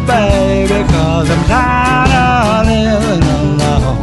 baby, 'cause I'm tired of living alone.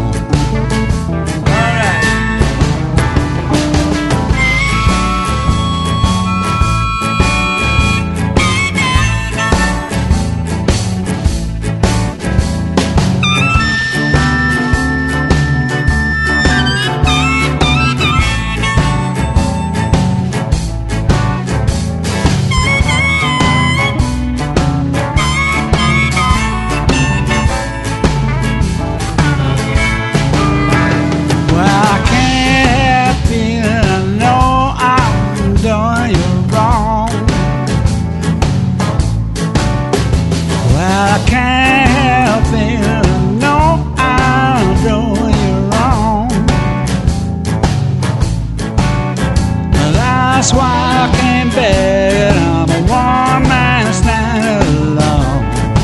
I can't help it, no, I'm doing you wrong. That's why I can't bear it, I'm a one-man standing alone.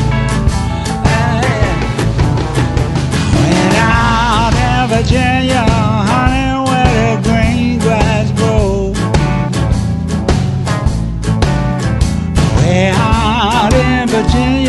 Went out in Virginia, honey, where the green grass grows. Way out in Virginia,